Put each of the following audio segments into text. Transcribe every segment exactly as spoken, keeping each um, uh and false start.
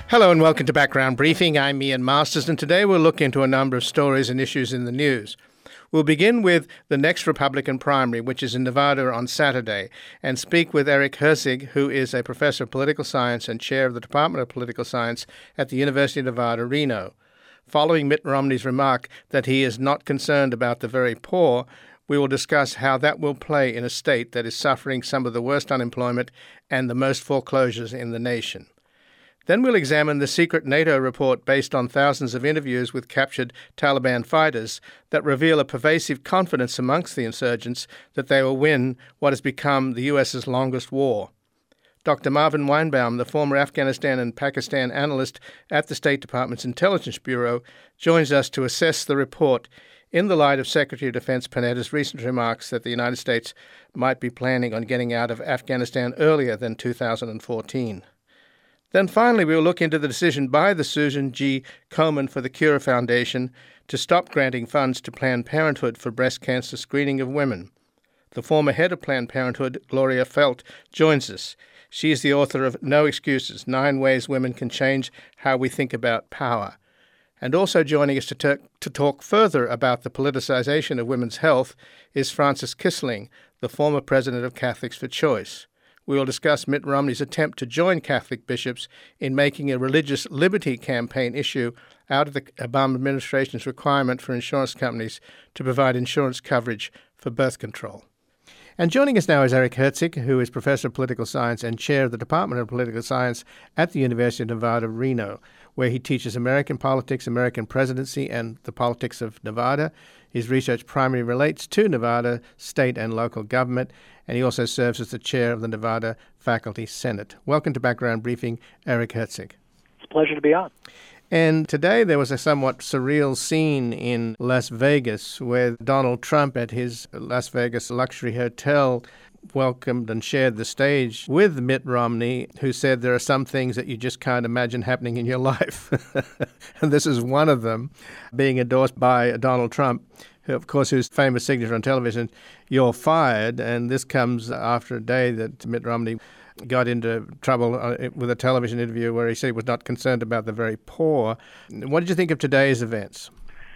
Hello and welcome to Background Briefing. I'm Ian Masters, and today we'll look into a number of stories and issues in the news. We'll begin with the next Republican primary, which is in Nevada on Saturday, and speak with Eric Herzig, who is a professor of political science and chair of the Department of Political Science at the University of Nevada, Reno. Following Mitt Romney's remark that he is not concerned about the very poor, we will discuss how that will play in a state that is suffering some of the worst unemployment and the most foreclosures in the nation. Then we'll examine the secret NATO report based on thousands of interviews with captured Taliban fighters that reveal a pervasive confidence amongst the insurgents that they will win what has become the U S's longest war. Doctor Marvin Weinbaum, the former Afghanistan and Pakistan analyst at the State Department's Intelligence Bureau, joins us to assess the report in the light of Secretary of Defense Panetta's recent remarks that the United States might be planning on getting out of Afghanistan earlier than two thousand fourteen. Then finally, we will look into the decision by the Susan G. Komen for the Cure Foundation to stop granting funds to Planned Parenthood for breast cancer screening of women. The former head of Planned Parenthood, Gloria Felt, joins us. She is the author of No Excuses, Nine Ways Women Can Change How We Think About Power. And also joining us to, ter- to talk further about the politicization of women's health is Frances Kissling, the former president of Catholics for Choice. We will discuss Mitt Romney's attempt to join Catholic bishops in making a religious liberty campaign issue out of the Obama administration's requirement for insurance companies to provide insurance coverage for birth control. And joining us now is Eric Herzig, who is professor of political science and chair of the Department of Political Science at the University of Nevada, Reno, where he teaches American politics, American presidency, and the politics of Nevada. His research primarily relates to Nevada state and local government, and he also serves as the chair of the Nevada Faculty Senate. Welcome to Background Briefing, Eric Herzig. It's a pleasure to be on. And today there was a somewhat surreal scene in Las Vegas where Donald Trump at his Las Vegas luxury hotel welcomed and shared the stage with Mitt Romney, who said there are some things that you just can't imagine happening in your life. And this is one of them, being endorsed by Donald Trump, who, of course, whose famous signature on television, "You're fired." And this comes after a day that Mitt Romney got into trouble with a television interview where he said he was not concerned about the very poor. What did you think of today's events?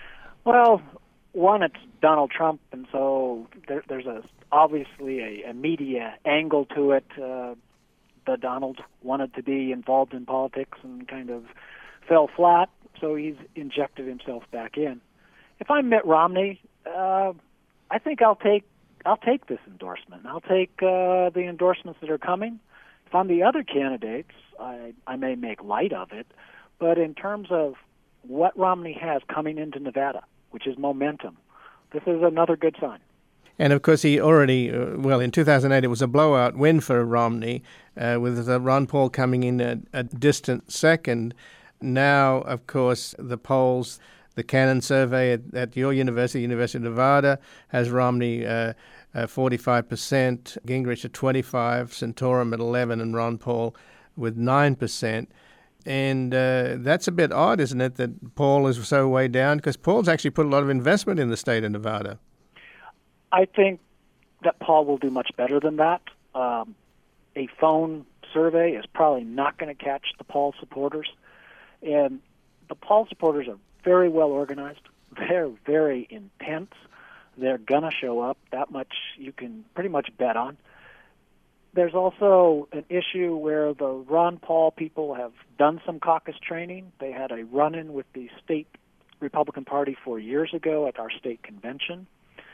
Well, one, it's Donald Trump, and so there, there's a obviously a, a media angle to it. Uh, the Donald wanted to be involved in politics and kind of fell flat, so he's injected himself back in. If I'm Mitt Romney, uh, I think I'll take I'll take this endorsement. I'll take uh, the endorsements that are coming. If I'm the other candidates, I, I may make light of it, but in terms of what Romney has coming into Nevada, which is momentum, this is another good sign. And, of course, he already, uh, well, in two thousand eight, it was a blowout win for Romney, uh, with uh, Ron Paul coming in a, a distant second. Now, of course, the polls, the Cannon survey at, at your university, University of Nevada, has Romney uh, uh, forty-five percent, Gingrich at twenty-five, Santorum at eleven, and Ron Paul with nine percent. And uh, that's a bit odd, isn't it, that Paul is so way down? Because Paul's actually put a lot of investment in the state of Nevada. I think that Paul will do much better than that. Um, a phone survey is probably not going to catch the Paul supporters. And the Paul supporters are very well organized. They're very intense. They're going to show up. That much you can pretty much bet on. There's also an issue where the Ron Paul people have done some caucus training. They had a run-in with the state Republican Party four years ago at our state convention.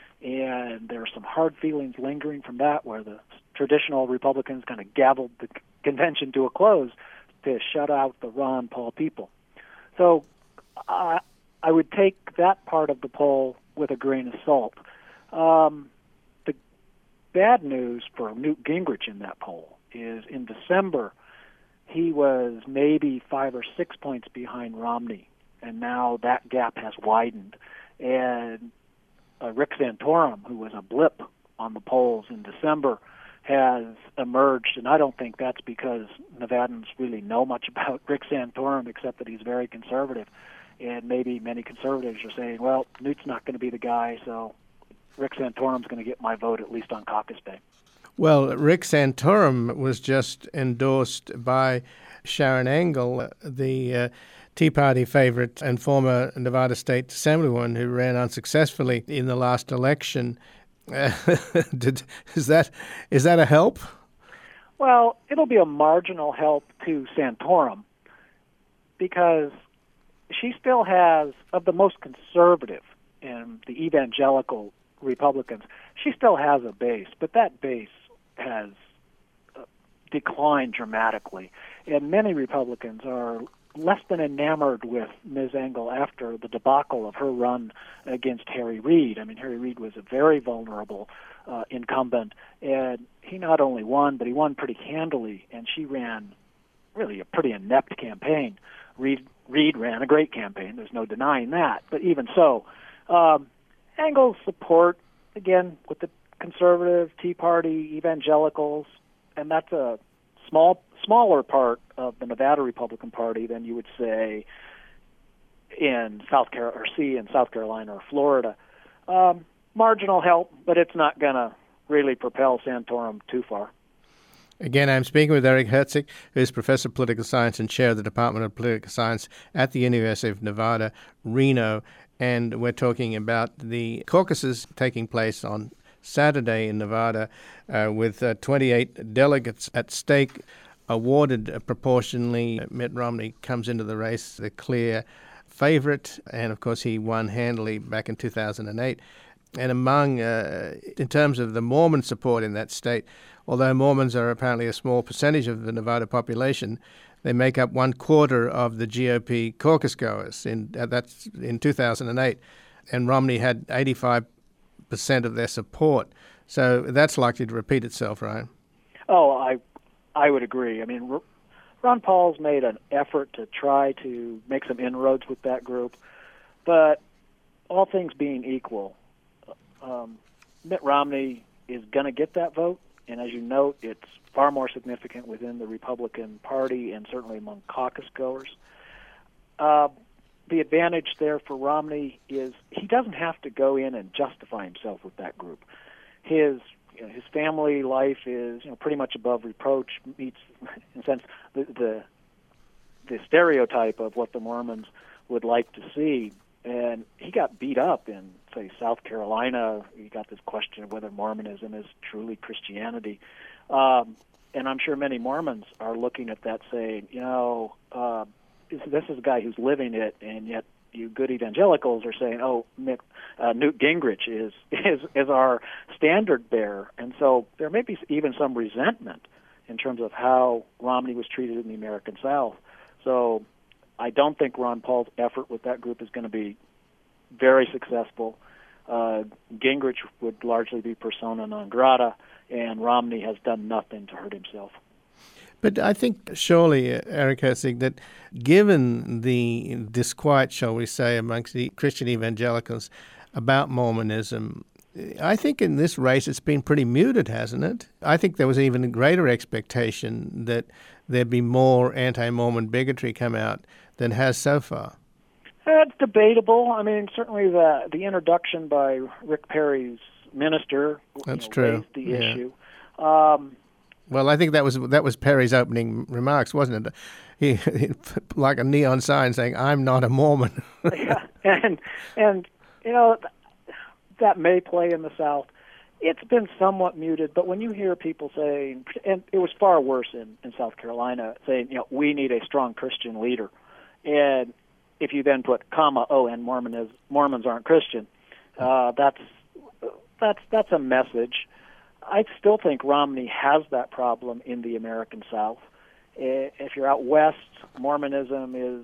And there are some hard feelings lingering from that, where the traditional Republicans kind of gavelled the convention to a close to shut out the Ron Paul people. So uh, I would take that part of the poll with a grain of salt. Um, the bad news for Newt Gingrich in that poll is in December, he was maybe five or six points behind Romney, and now that gap has widened. And Uh, Rick Santorum, who was a blip on the polls in December, has emerged, and I don't think that's because Nevadans really know much about Rick Santorum, except that he's very conservative. And maybe many conservatives are saying, well, Newt's not going to be the guy, so Rick Santorum's going to get my vote, at least on caucus day. Well, Rick Santorum was just endorsed by Sharon Engel, uh, the uh, Tea Party favorite and former Nevada State Assemblywoman who ran unsuccessfully in the last election. Uh, did, is that is that a help? Well, it'll be a marginal help to Santorum because she still has, of the most conservative and the evangelical Republicans, she still has a base, but that base has uh, declined dramatically. And many Republicans are less than enamored with Miz Engel after the debacle of her run against Harry Reid. I mean, Harry Reid was a very vulnerable uh, incumbent, and he not only won, but he won pretty handily, and she ran really a pretty inept campaign. Reid, Reid ran a great campaign. There's no denying that. But even so, um, Engel's support, again, with the conservative, Tea Party, evangelicals, and that's a small, smaller part of the Nevada Republican Party than you would say in South Carolina or see in South Carolina or Florida. Um, marginal help, but it's not going to really propel Santorum too far. Again, I'm speaking with Eric Herzig, who is Professor of Political Science and Chair of the Department of Political Science at the University of Nevada, Reno, and we're talking about the caucuses taking place on Saturday in Nevada uh, with uh, twenty-eight delegates at stake, awarded uh, proportionally. Mitt Romney comes into the race the clear favorite, and of course he won handily back in two thousand eight. And among, uh, in terms of the Mormon support in that state, although Mormons are apparently a small percentage of the Nevada population, they make up one quarter of the G O P caucus goers. In uh, that's in two thousand eight, and Romney had eighty-five percent of their support. So that's likely to repeat itself, right? Oh, I, I would agree. I mean, Ron Paul's made an effort to try to make some inroads with that group, but all things being equal, um, Mitt Romney is going to get that vote. And as you note, it's far more significant within the Republican Party and certainly among caucus goers. Uh, the advantage there for Romney is he doesn't have to go in and justify himself with that group. His you know, his family life is you know pretty much above reproach. Meets, in a sense, the, the the stereotype of what the Mormons would like to see. And he got beat up in, say, South Carolina. He got this question of whether Mormonism is truly Christianity. Um, and I'm sure many Mormons are looking at that saying, you know, uh, this, this is a guy who's living it, and yet you good evangelicals are saying, oh, Mitt, uh, Newt Gingrich is, is, is our standard bearer. And so there may be even some resentment in terms of how Romney was treated in the American South. So I don't think Ron Paul's effort with that group is going to be very successful. Uh, Gingrich would largely be persona non grata, and Romney has done nothing to hurt himself. But I think surely, uh, Eric Herzig, that given the disquiet, shall we say, amongst the Christian evangelicals about Mormonism, I think in this race it's been pretty muted, hasn't it? I think there was even a greater expectation that there'd be more anti-Mormon bigotry come out than has so far. It's debatable. I mean, certainly the the introduction by Rick Perry's minister That's you know, true. raised the Yeah. issue. Um, Well, I think that was that was Perry's opening remarks, wasn't it? He, he like a neon sign saying, "I'm not a Mormon." yeah, and and you know that may play in the South. It's been somewhat muted, but when you hear people saying, and it was far worse in, in South Carolina, saying, you know, we need a strong Christian leader, and if you then put comma, oh, and Mormon is, Mormons aren't Christian, uh, that's that's that's a message. I still think Romney has that problem in the American South. If you're out west, Mormonism is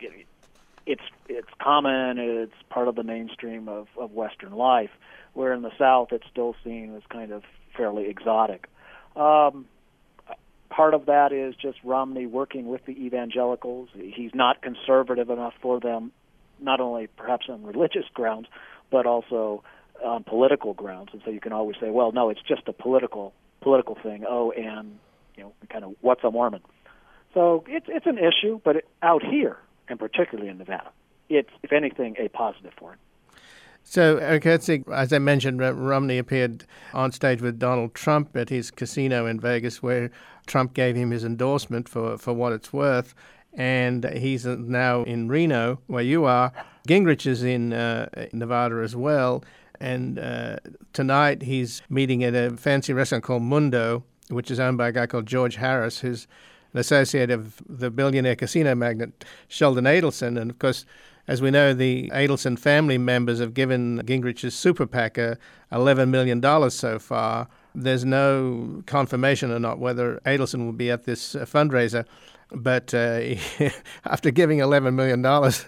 it's it's common. It's part of the mainstream of, of Western life. Where in the South, it's still seen as kind of fairly exotic. Um, part of that is just Romney working with the evangelicals. He's not conservative enough for them, not only perhaps on religious grounds, but also on political grounds. And so you can always say, well, no, it's just a political political thing. Oh, and you know, kind of what's a Mormon? So it's it's an issue, but it, out here, and particularly in Nevada, it's, if anything, a positive for it. So, Eric Herzig, as I mentioned, Romney appeared on stage with Donald Trump at his casino in Vegas, where Trump gave him his endorsement for, for what it's worth. And he's now in Reno, where you are. Gingrich is in uh, Nevada as well. And uh, tonight he's meeting at a fancy restaurant called Mundo, which is owned by a guy called George Harris, who's an associate of the billionaire casino magnate Sheldon Adelson. And, of course, as we know, the Adelson family members have given Gingrich's super PAC eleven million dollars so far. There's no confirmation or not whether Adelson will be at this uh, fundraiser. But uh, after giving eleven million dollars,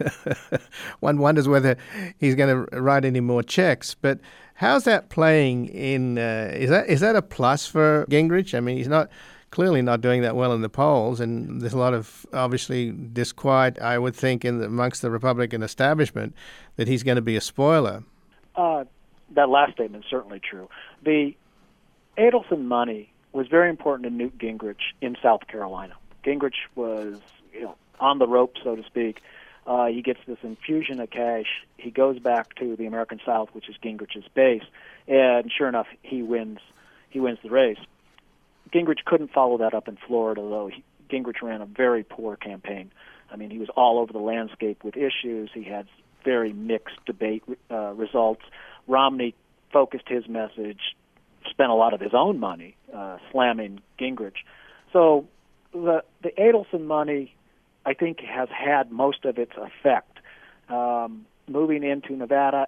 one wonders whether he's going to write any more checks. But how's that playing in? Uh, is that is that a plus for Gingrich? I mean, he's not clearly not doing that well in the polls, and there's a lot of obviously disquiet, I would think, in the, amongst the Republican establishment that he's going to be a spoiler. Uh, that last statement is certainly true. The Adelson money was very important to Newt Gingrich in South Carolina. Gingrich was, you know, on the rope, so to speak. Uh, he gets this infusion of cash. He goes back to the American South, which is Gingrich's base, and sure enough, he wins. He wins the race. Gingrich couldn't follow that up in Florida, though. He, Gingrich ran a very poor campaign. I mean, he was all over the landscape with issues. He had very mixed debate uh, results. Romney focused his message, spent a lot of his own money uh, slamming Gingrich. So the the Adelson money, I think, has had most of its effect. Um, moving into Nevada,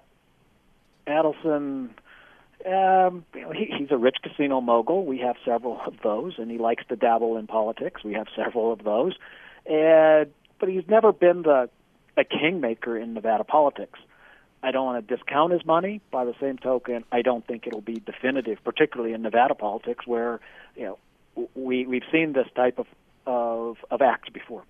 Adelson, um, you know, he, he's a rich casino mogul. We have several of those, and he likes to dabble in politics. We have several of those, and but he's never been the a kingmaker in Nevada politics. I don't want to discount his money. By the same token, I don't think it'll be definitive, particularly in Nevada politics, where you know. We, we've seen this type of, of of acts before.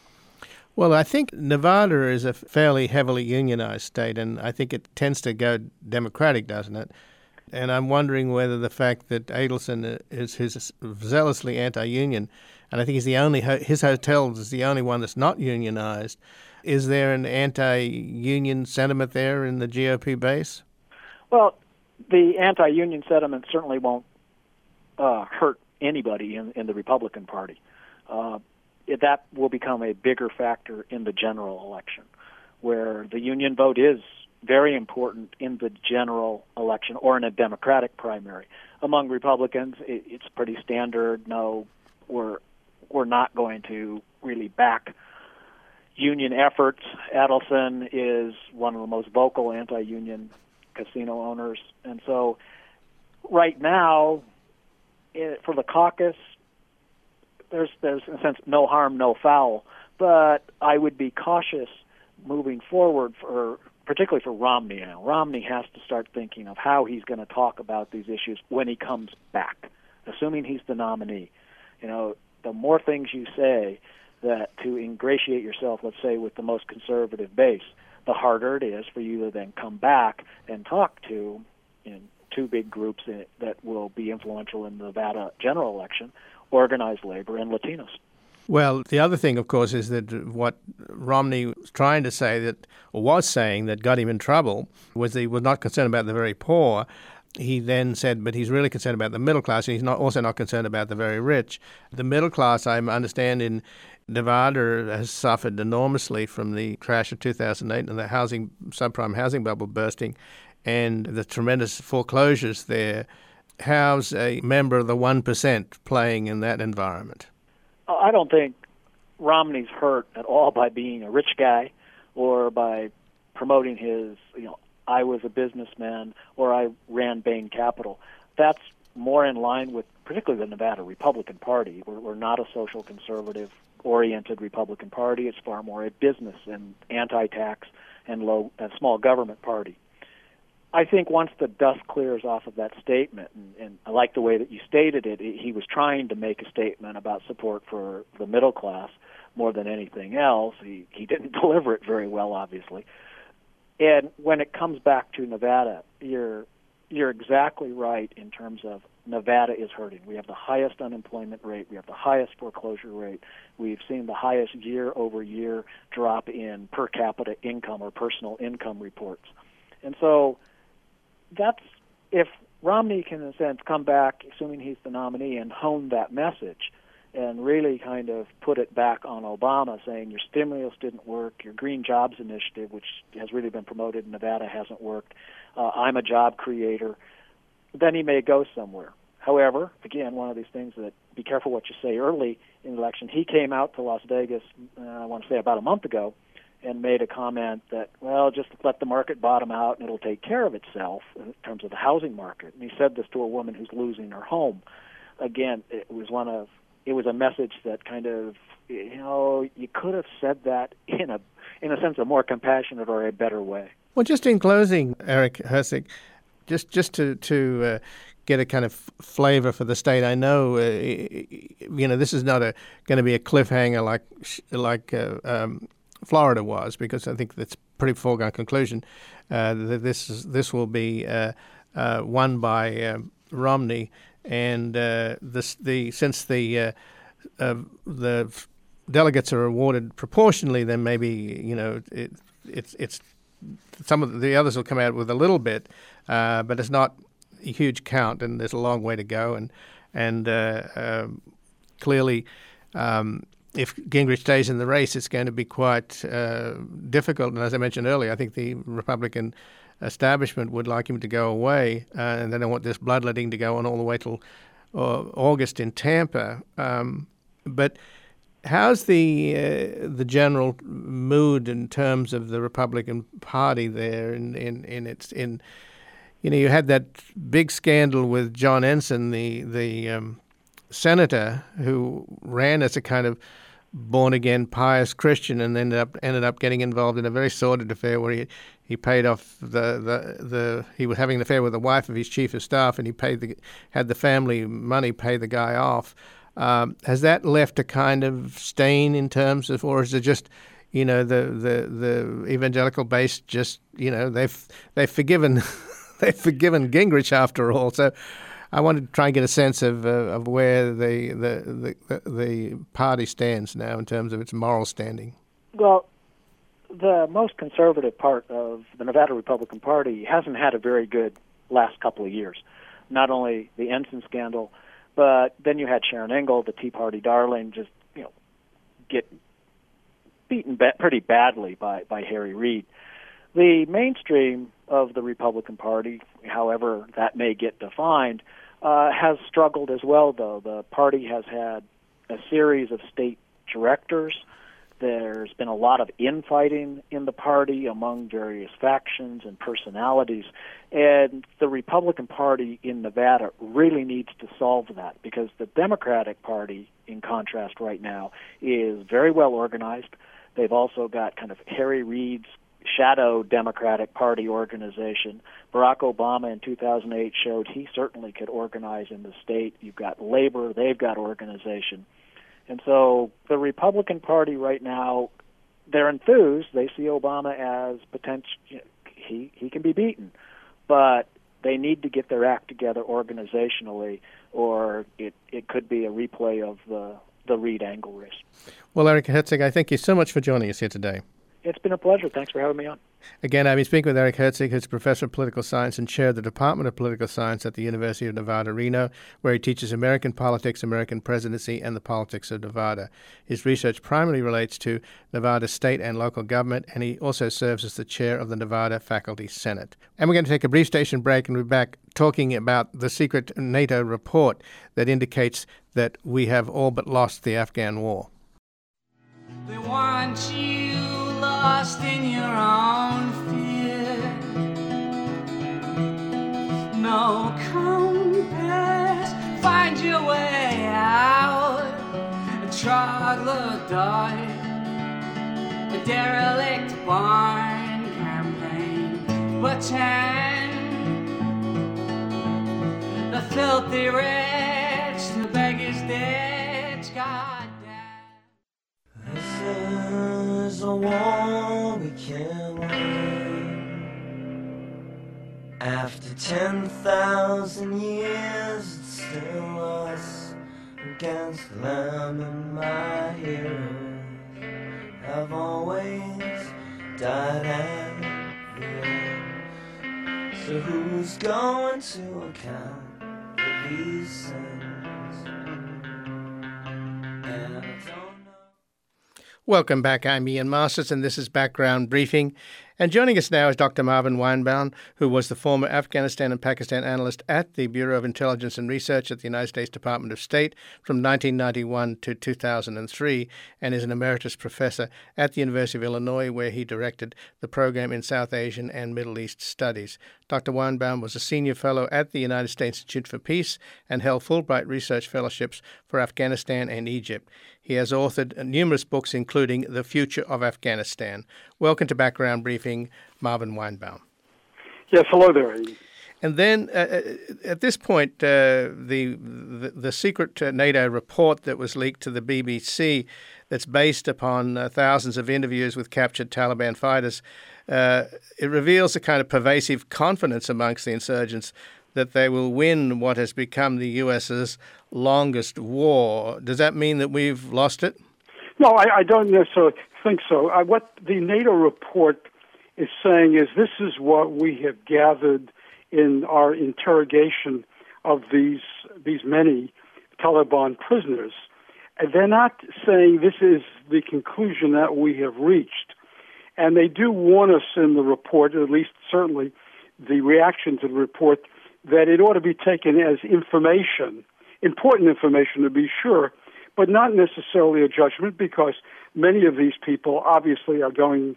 Well, I think Nevada is a fairly heavily unionized state, and I think it tends to go Democratic, doesn't it? And I'm wondering whether the fact that Adelson is his zealously anti-union, and I think he's the only his hotels is the only one that's not unionized. Is there an anti-union sentiment there in the G O P base? Well, the anti-union sentiment certainly won't uh, hurt anybody in, in the Republican Party. Uh, it, that will become a bigger factor in the general election, where the union vote is very important in the general election or in a Democratic primary. Among Republicans, it, it's pretty standard. No, we're we're not going to really back union efforts. Adelson is one of the most vocal anti-union casino owners, and so right now, for the caucus, there's, there's in a sense, no harm, no foul. But I would be cautious moving forward, for particularly for Romney now. Romney has to start thinking of how he's going to talk about these issues when he comes back, assuming he's the nominee. You know, the more things you say that to ingratiate yourself, let's say, with the most conservative base, the harder it is for you to then come back and talk to, you know, two big groups that will be influential in the Nevada general election, organized labor and Latinos. Well, the other thing, of course, is that what Romney was trying to say that, or was saying that got him in trouble, was that he was not concerned about the very poor. He then said, but he's really concerned about the middle class, and he's not also not concerned about the very rich. The middle class, I understand, in Nevada has suffered enormously from the crash of two thousand eight and the housing subprime housing bubble bursting, and the tremendous foreclosures there. How's a member of the one percent playing in that environment? I don't think Romney's hurt at all by being a rich guy or by promoting his, you know, I was a businessman or I ran Bain Capital. That's more in line with particularly the Nevada Republican Party. We're, we're not a social conservative-oriented Republican Party. It's far more a business and anti-tax and low and small government party. I think once the dust clears off of that statement, and, and I like the way that you stated it, he was trying to make a statement about support for the middle class more than anything else. He, he didn't deliver it very well, obviously. And when it comes back to Nevada, you're you're exactly right in terms of Nevada is hurting. We have the highest unemployment rate. We have the highest foreclosure rate. We've seen the highest year-over-year drop in per capita income or personal income reports. And so that's, if Romney can, in a sense, come back, assuming he's the nominee, and hone that message and really kind of put it back on Obama, saying your stimulus didn't work, your Green Jobs Initiative, which has really been promoted in Nevada, hasn't worked, uh, I'm a job creator, then he may go somewhere. However, again, one of these things that be careful what you say early in the election. He came out to Las Vegas, uh, I want to say about a month ago, and made a comment that, well, just let the market bottom out and it'll take care of itself in terms of the housing market. And he said this to a woman who's losing her home. Again, it was one of it was a message that kind of, you know, you could have said that in a in a sense a more compassionate or a better way. Well, just in closing, Eric Herzig, just just to to uh, get a kind of flavor for the state. I know, uh, you know, this is not a going to be a cliffhanger like like uh, um, Florida was, because I think that's a pretty foregone conclusion uh, that this is, this will be uh, uh, won by uh, Romney, and uh, this the since the uh, uh, the delegates are awarded proportionally, then maybe you know it, it's it's some of the others will come out with a little bit, uh, but it's not a huge count, and there's a long way to go, and and uh, um, clearly. Um, If Gingrich stays in the race, it's going to be quite uh, difficult. And as I mentioned earlier, I think the Republican establishment would like him to go away, uh, and they don't want this bloodletting to go on all the way till uh, August in Tampa. Um, but how's the uh, the general mood in terms of the Republican Party there? In in, in its in you know, you had that big scandal with John Ensign, the the um, senator who ran as a kind of born-again pious Christian and ended up ended up getting involved in a very sordid affair where he he paid off the the, the he was having an affair with the wife of his chief of staff, and he paid the had the family money pay the guy off. Um, has that left a kind of stain in terms of, or is it just, you know, the the the evangelical base just, you know, they've they've forgiven they've forgiven Gingrich after all. So I wanted to try and get a sense of uh, of where the, the the the party stands now in terms of its moral standing. Well, the most conservative part of the Nevada Republican Party hasn't had a very good last couple of years. Not only the Ensign scandal, but then you had Sharon Engel, the Tea Party darling, just you know get beaten ba- pretty badly by by Harry Reid. The mainstream of the Republican Party, however that may get defined, uh, has struggled as well, though. The party has had a series of state directors. There's been a lot of infighting in the party among various factions and personalities, and the Republican Party in Nevada really needs to solve that, because the Democratic Party, in contrast right now, is very well organized. They've also got kind of Harry Reid's shadow Democratic Party organization. Barack Obama in two thousand eight showed he certainly could organize in the state. You've got labor, they've got organization. And so the Republican Party right now, they're enthused. They see Obama as potential, he, he can be beaten. But they need to get their act together organizationally, or it, it could be a replay of the, the Reid-Engel race. Well, Eric Herzig, I thank you so much for joining us here today. It's been a pleasure. Thanks for having me on. Again, I've been speaking with Eric Herzig, who's professor of political science and chair of the Department of Political Science at the University of Nevada, Reno, where he teaches American politics, American presidency, and the politics of Nevada. His research primarily relates to Nevada state and local government, and he also serves as the chair of the Nevada Faculty Senate. And we're going to take a brief station break, and we'll be back talking about the secret NATO report that indicates that we have all but lost the Afghan war. They want you lost in your own fear. No compass, find your way out. A troglodyte, a derelict barn campaign. Pretend the filthy rich, the beggar's ditch. God. This is a war we can win. After ten thousand years, it's still us against them, and my heroes have always died at the end. So who's going to account for these things? And I don't know. Welcome back. I'm Ian Masters, and this is Background Briefing. And joining us now is Doctor Marvin Weinbaum, who was the former Afghanistan and Pakistan analyst at the Bureau of Intelligence and Research at the United States Department of State from nineteen ninety-one to two thousand three, and is an emeritus professor at the University of Illinois, where he directed the program in South Asian and Middle East Studies. Doctor Weinbaum was a senior fellow at the United States Institute for Peace and held Fulbright Research Fellowships for Afghanistan and Egypt. He has authored numerous books, including The Future of Afghanistan. Welcome to Background Briefing, Marvin Weinbaum. Yes, hello there. And then uh, at this point, uh, the, the the secret uh, NATO report that was leaked to the B B C, that's based upon uh, thousands of interviews with captured Taliban fighters, uh, it reveals a kind of pervasive confidence amongst the insurgents that they will win what has become the U S's longest war. Does that mean that we've lost it? No, I, I don't necessarily think so. I, what the NATO report is saying is this is what we have gathered in our interrogation of these these many Taliban prisoners. And they're not saying this is the conclusion that we have reached. And they do warn us in the report, at least certainly the reaction to the report, that it ought to be taken as information, important information to be sure, but not necessarily a judgment, because many of these people obviously are going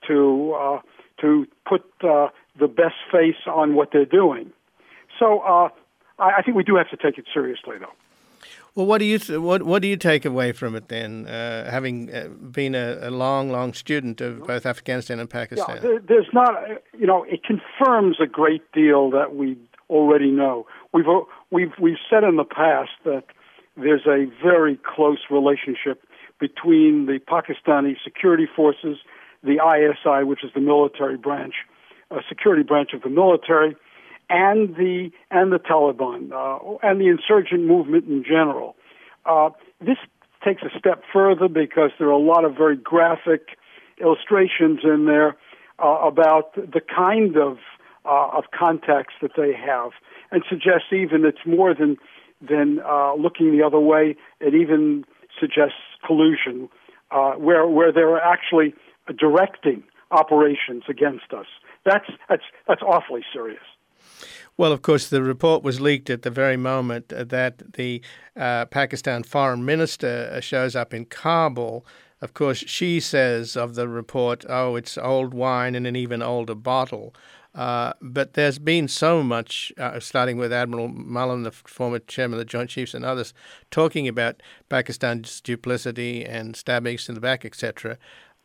to uh, to put uh, the best face on what they're doing. So uh, I, I think we do have to take it seriously, though. Well, what do you th- what what do you take away from it then, uh, having uh, been a, a long, long student of both Afghanistan and Pakistan? Yeah, there, there's not, you know, it confirms a great deal that we already know. We've we've we've said in the past that there's a very close relationship between the Pakistani security forces, the I S I, which is the military branch, uh, security branch of the military, and the and the Taliban uh, and the insurgent movement in general. Uh, this takes a step further because there are a lot of very graphic illustrations in there uh, about the kind of uh, of contacts that they have, and suggests even it's more than than uh, looking the other way. It even suggests collusion, uh, where where they're actually directing operations against us. That's that's that's awfully serious. Well, of course, the report was leaked at the very moment that the uh, Pakistan foreign minister shows up in Kabul. Of course, she says of the report, oh, it's old wine in an even older bottle. Uh, but there's been so much, uh, starting with Admiral Mullen, the former chairman of the Joint Chiefs, and others, talking about Pakistan's duplicity and stabbings in the back, et cetera.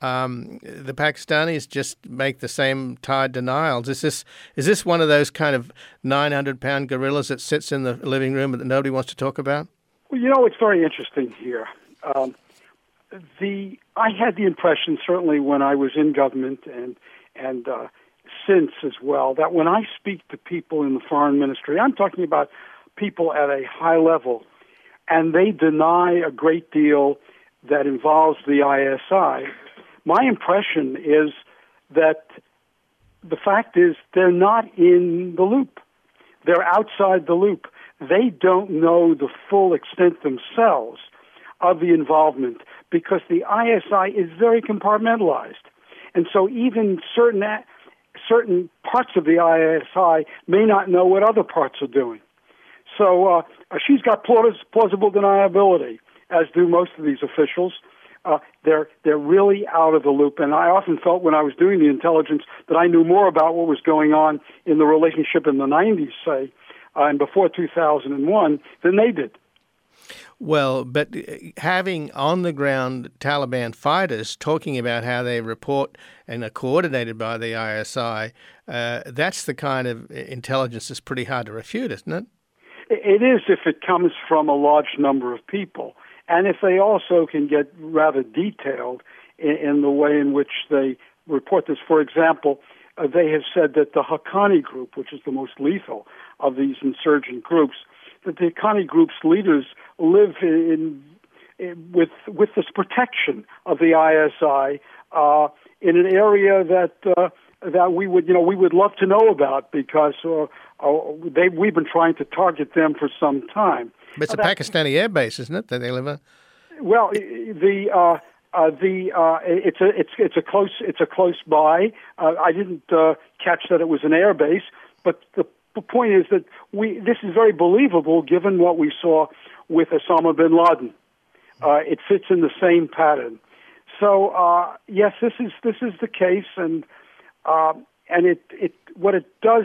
Um, the Pakistanis just make the same tired denials. Is this is this one of those kind of nine hundred pound gorillas that sits in the living room that nobody wants to talk about? Well, you know, it's very interesting here. Um, the I had the impression, certainly when I was in government and and uh, since as well, that when I speak to people in the foreign ministry, I'm talking about people at a high level, and they deny a great deal that involves the I S I. My impression is that the fact is they're not in the loop. They're outside the loop. They don't know the full extent themselves of the involvement because the I S I is very compartmentalized. And so even certain certain parts of the I S I may not know what other parts are doing. So uh, she's got plausible deniability, as do most of these officials. Uh, they're they're really out of the loop, and I often felt when I was doing the intelligence that I knew more about what was going on in the relationship in the nineties, say, uh, and before two thousand one, than they did. Well, but having on-the-ground Taliban fighters talking about how they report and are coordinated by the I S I, uh, that's the kind of intelligence that's pretty hard to refute, isn't it? It is if it comes from a large number of people. And if they also can get rather detailed in, in the way in which they report this. For example, uh, they have said that the Haqqani group, which is the most lethal of these insurgent groups, that the Haqqani group's leaders live in, in with with this protection of the I S I uh, in an area that uh, that we would, you know, we would love to know about because uh, uh, they we've been trying to target them for some time. But it's uh, a that, Pakistani air base, isn't it, that they live in? Well, the uh, uh, the uh, it's a it's it's a close it's a close by. Uh, I didn't uh, catch that it was an air base, but the, the point is that we this is very believable given what we saw with Osama bin Laden. Uh, it fits in the same pattern. So uh, yes, this is this is the case, and uh, and it it what it does.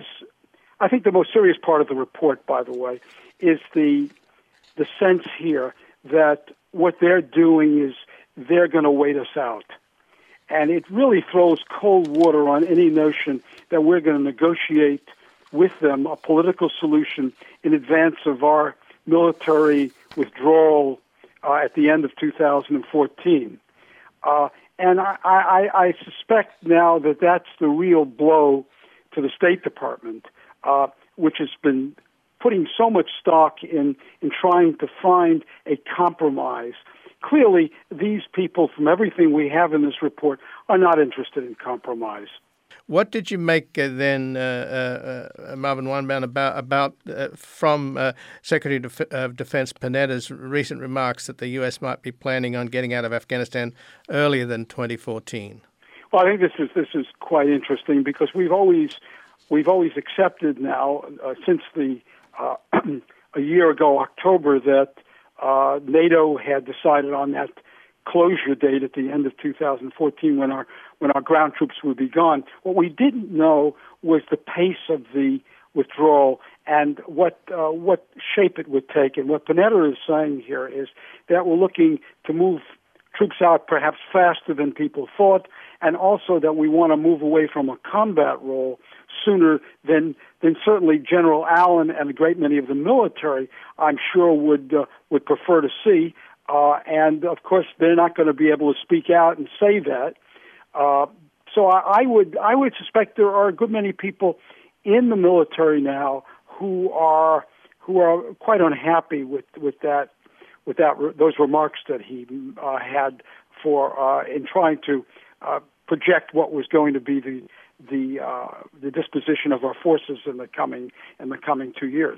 I think the most serious part of the report, by the way, is the the sense here that what they're doing is they're going to wait us out. And it really throws cold water on any notion that we're going to negotiate with them a political solution in advance of our military withdrawal uh, at the end of two thousand fourteen. Uh, and I, I, I suspect now that that's the real blow to the State Department, uh, which has been putting so much stock in, in trying to find a compromise. Clearly, these people, from everything we have in this report, are not interested in compromise. What did you make uh, then, uh, uh, Marvin Weinbaum, about about uh, from uh, Secretary of, Def- of Defense Panetta's recent remarks that the U S might be planning on getting out of Afghanistan earlier than twenty fourteen? Well, I think this is this is quite interesting because we've always we've always accepted now uh, since the uh, a year ago October that uh, NATO had decided on that closure date at the end of two thousand fourteen when our when our ground troops would be gone. What we didn't know was the pace of the withdrawal and what uh, what shape it would take. And what Panetta is saying here is that we're looking to move troops out perhaps faster than people thought, and also that we want to move away from a combat role sooner than than certainly General Allen and a great many of the military, I'm sure, would uh, would prefer to see. Uh, and, of course, they're not going to be able to speak out and say that. Uh, so I, I would I would suspect there are a good many people in the military now who are who are quite unhappy with, with that with that those remarks that he uh, had for uh, in trying to uh, project what was going to be the the uh, the disposition of our forces in the coming in the coming two years.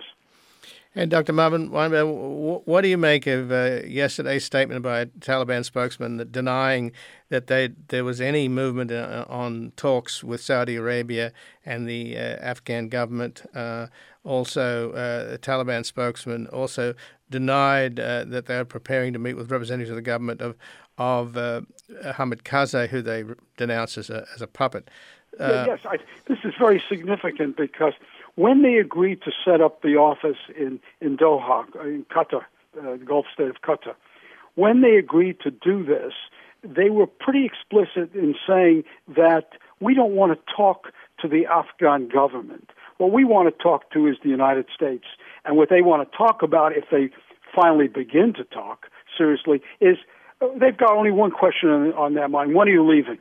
And Doctor Marvin Weinbaum, what do you make of uh, yesterday's statement by a Taliban spokesman that denying that they, there was any movement uh, on talks with Saudi Arabia and the uh, Afghan government? Uh, also, uh, the Taliban spokesman also denied uh, that they are preparing to meet with representatives of the government of of uh, Hamid Karzai, who they denounce as a as a puppet. Uh, yeah, yes, I, this is very significant because when they agreed to set up the office in, in Doha, in Qatar, uh, the Gulf state of Qatar, when they agreed to do this, they were pretty explicit in saying that we don't want to talk to the Afghan government. What we want to talk to is the United States. And what they want to talk about, if they finally begin to talk seriously, is uh, they've got only one question on, on their mind. When are you leaving?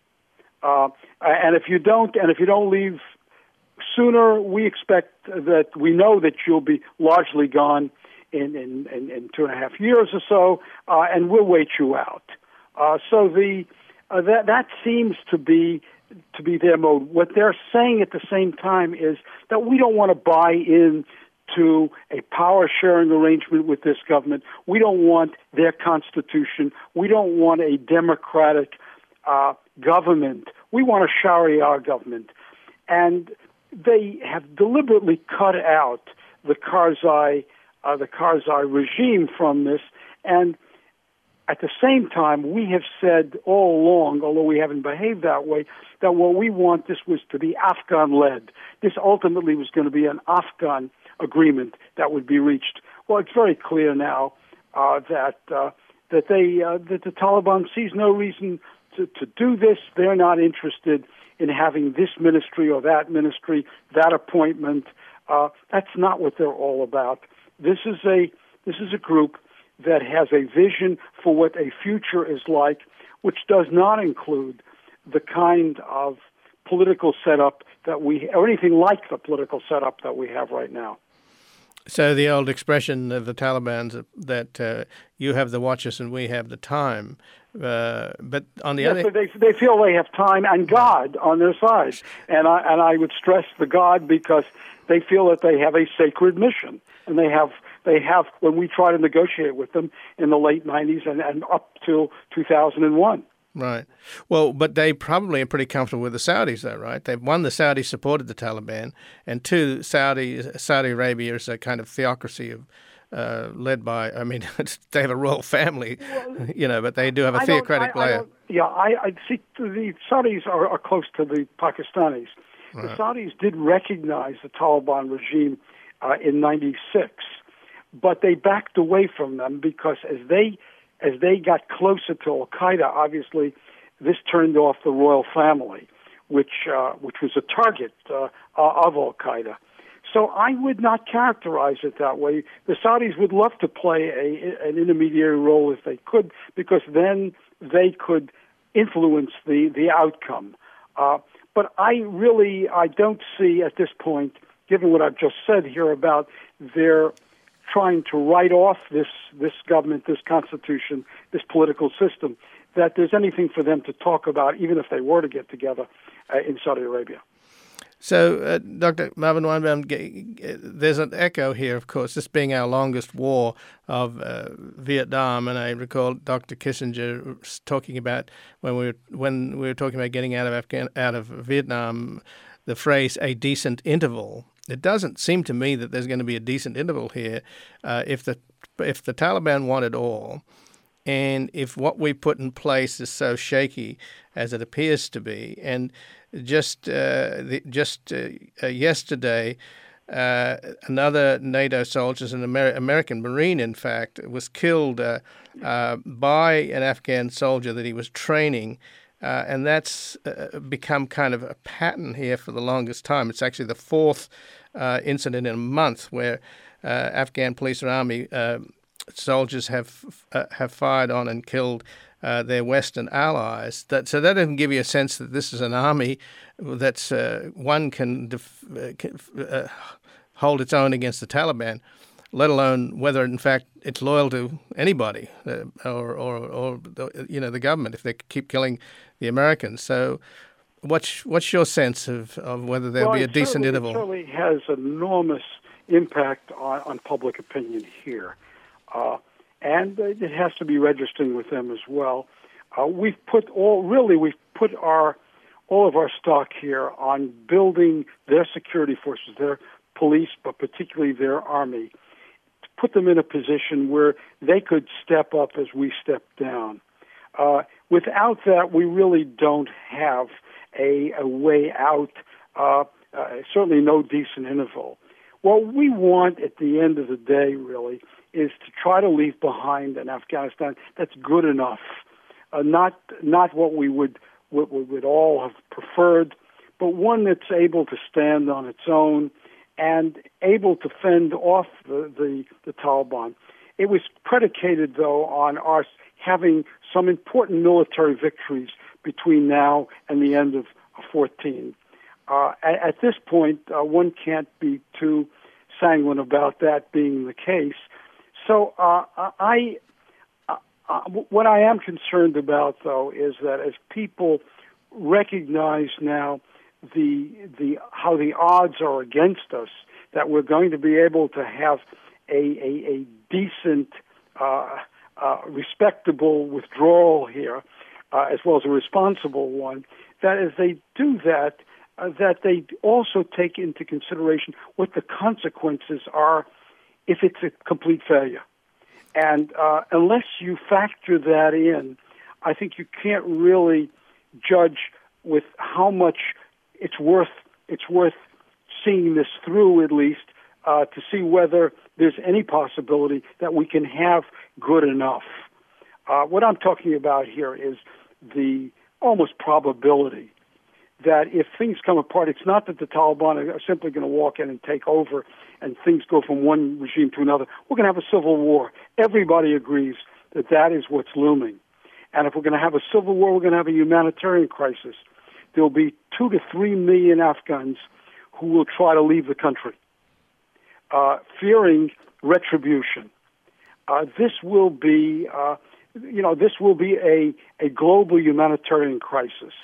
Uh, and if you don't, and if you don't leave sooner, we expect that we know that you'll be largely gone in, in, in, in two and a half years or so, uh, and we'll wait you out. Uh, so the uh, that that seems to be to be their mode. What they're saying at the same time is that we don't want to buy in to a power sharing arrangement with this government. We don't want their constitution. We don't want a democratic uh, government. We want a Sharia government. And they have deliberately cut out the Karzai, uh, the Karzai regime from this. And at the same time, we have said all along, although we haven't behaved that way, that what we want this was to be Afghan-led. This ultimately was going to be an Afghan agreement that would be reached. Well, it's very clear now uh, that uh, that they uh, that the Taliban sees no reason to, to do this. They're not interested in having this ministry or that ministry, that appointment. Uh, that's not what they're all about. This is a this is a group that has a vision for what a future is like, which does not include the kind of political setup that we, or anything like the political setup that we have right now. So the old expression of the Taliban that uh, you have the watches and we have the time. Uh, but on the yes, other, but they they feel they have time and God on their side, and I and I would stress the God because they feel that they have a sacred mission, and they have they have when we try to negotiate with them in the late nineties and, and up till two thousand one. Right. Well, but they probably are pretty comfortable with the Saudis, though, right? They've one, the Saudis supported the Taliban, and two, Saudi Saudi Arabia is a kind of theocracy of. Uh, led by, I mean, they have a royal family, you know, but they do have a I theocratic I, I layer. Yeah, I, I see. The Saudis are, are close to the Pakistanis. Right. The Saudis did recognize the Taliban regime uh, in ninety-six, but they backed away from them because as they as they got closer to Al Qaeda, obviously, this turned off the royal family, which uh, which was a target uh, of Al Qaeda. So I would not characterize it that way. The Saudis would love to play a, an intermediary role if they could, because then they could influence the, the outcome. Uh, but I really, I don't see at this point, given what I've just said here about their trying to write off this, this government, this constitution, this political system, that there's anything for them to talk about, even if they were to get together uh, in Saudi Arabia. So, uh, Doctor Marvin Weinbaum, there's an echo here, of course, this being our longest war of uh, Vietnam, and I recall Doctor Kissinger talking about when we were when we were talking about getting out of Afghan, out of Vietnam, the phrase "a decent interval." It doesn't seem to me that there's going to be a decent interval here uh, if the if the Taliban want it all. And if what we put in place is so shaky as it appears to be, and just uh, the, just uh, uh, yesterday, uh, another NATO soldier, an Amer- American Marine, in fact, was killed uh, uh, by an Afghan soldier that he was training, uh, and that's uh, become kind of a pattern here for the longest time. It's actually the fourth uh, incident in a month where uh, Afghan police or army uh, soldiers have uh, have fired on and killed uh, their Western allies. That so that doesn't give you a sense that this is an army that's uh, one can, def- uh, can uh, hold its own against the Taliban, let alone whether in fact it's loyal to anybody uh, or, or or you know the government if they keep killing the Americans. So. What's what's your sense of, of whether there'll well, be a decent interval? It certainly has enormous impact on, on public opinion here. Uh, and it has to be registering with them as well. Uh, we've put all, really, we've put our, all of our stock here on building their security forces, their police, but particularly their army, to put them in a position where they could step up as we step down. Uh, without that, we really don't have a, a way out, uh, uh, certainly no decent interval. What we want at the end of the day, really, is to try to leave behind an Afghanistan that's good enough, uh, not not what we would what we would all have preferred, but one that's able to stand on its own and able to fend off the, the, the Taliban. It was predicated, though, on our having some important military victories between now and the end of fourteen. Uh, at, at this point, uh, one can't be too sanguine about that being the case. So uh, I, uh, uh, what I am concerned about, though, is that as people recognize now the the how the odds are against us, that we're going to be able to have a a, a decent, uh, uh, respectable withdrawal here, uh, as well as a responsible one. That as they do that, uh, that they also take into consideration what the consequences are if it's a complete failure. And uh, unless you factor that in, I think you can't really judge with how much it's worth it's worth seeing this through, at least, uh, to see whether there's any possibility that we can have good enough. Uh, what I'm talking about here is the almost probability that if things come apart, it's not that the Taliban are simply going to walk in and take over and things go from one regime to another. We're going to have a civil war. Everybody agrees that that is what's looming. And if we're going to have a civil war, we're going to have a humanitarian crisis. There will be two to three million Afghans who will try to leave the country. uh, fearing retribution. Uh, this will be, uh, you know, this will be a, a global humanitarian crisis.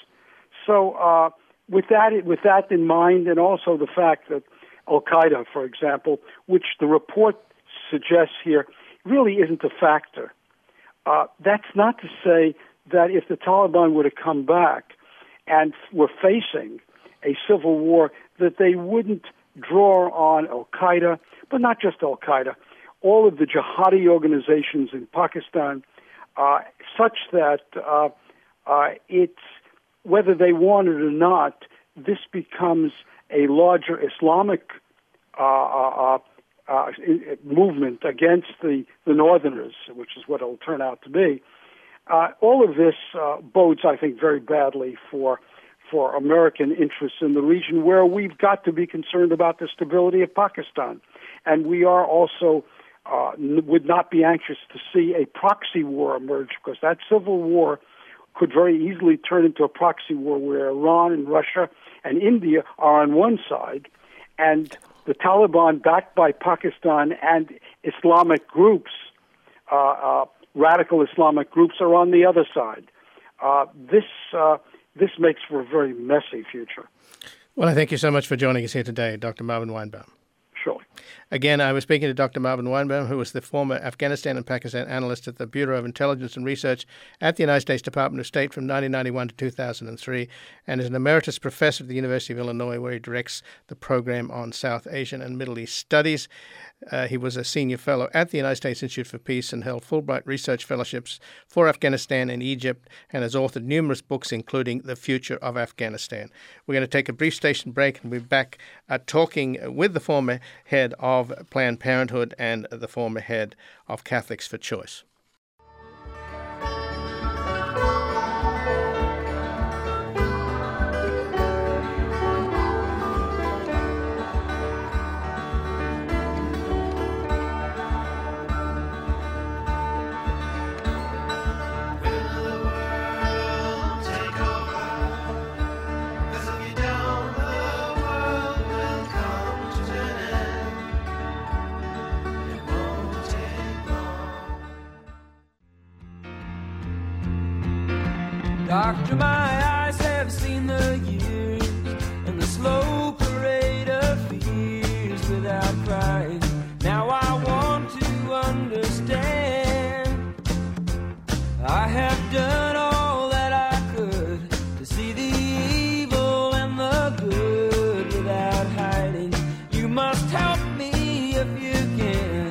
So uh, with that with that in mind, and also the fact that Al-Qaeda, for example, which the report suggests here, really isn't a factor. Uh, that's not to say that if the Taliban were to come back and were facing a civil war, that they wouldn't draw on Al-Qaeda, but not just Al-Qaeda, all of the jihadi organizations in Pakistan, uh, such that uh, uh, it's, whether they want it or not, this becomes a larger Islamic uh, uh, uh, movement against the, the Northerners, which is what it'll turn out to be. Uh, all of this uh, bodes, I think, very badly for for American interests in the region, where we've got to be concerned about the stability of Pakistan. And we are also uh, n- would not be anxious to see a proxy war emerge, because that civil war could very easily turn into a proxy war where Iran and Russia and India are on one side, and the Taliban, backed by Pakistan and Islamic groups, uh, uh, radical Islamic groups, are on the other side. Uh, this uh, this makes for a very messy future. Well, I thank you so much for joining us here today, Doctor Marvin Weinbaum. Sure. Again, I was speaking to Doctor Marvin Weinbaum, who was the former Afghanistan and Pakistan analyst at the Bureau of Intelligence and Research at the United States Department of State from nineteen ninety-one to two thousand three, and is an emeritus professor at the University of Illinois, where he directs the program on South Asian and Middle East Studies. Uh, he was a senior fellow at the United States Institute for Peace and held Fulbright research fellowships for Afghanistan and Egypt, and has authored numerous books, including The Future of Afghanistan. We're going to take a brief station break, and we'll be back uh, talking with the former head of Planned Parenthood and the former head of Catholics for Choice. Doctor, my eyes have seen the years and the slow parade of fears without crying. Now I want to understand. I have done all that I could to see the evil and the good without hiding. You must help me if you can.